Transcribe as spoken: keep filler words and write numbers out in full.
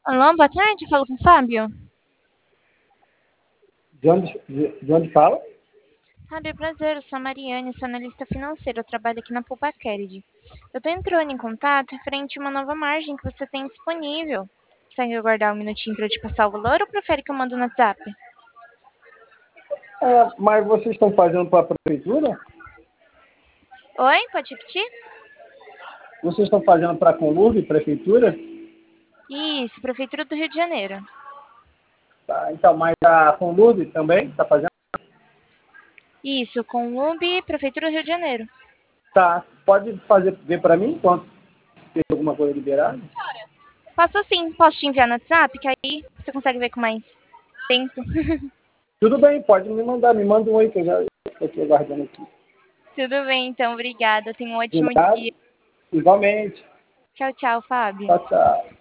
Alô, boa tarde, falo com o Fábio. De onde, de, de onde fala? Fábio, prazer, eu sou a Mariane, sou analista financeira, eu trabalho aqui na Poupa Credit. Eu estou entrando em contato referente a uma nova margem que você tem disponível. Consegue aguardar um minutinho para eu te passar o valor ou prefere que eu mando no WhatsApp? É, mas vocês estão fazendo para a prefeitura? Oi, pode repetir? Vocês estão fazendo para a Conlurb, prefeitura? Isso, Prefeitura do Rio de Janeiro. Tá, então, mas a Conlurb também está fazendo? Isso, com U B, Prefeitura do Rio de Janeiro. Tá, pode fazer ver para mim quanto tem alguma coisa liberada? Posso sim, posso te enviar no WhatsApp, que aí você consegue ver com mais tempo. Tudo bem, pode me mandar, me manda um oi que eu já estou aqui aguardando aqui. Tudo bem, então, obrigada. Tenha um De ótimo nada, dia. igualmente. Tchau, tchau, Fábio. Tchau, tchau.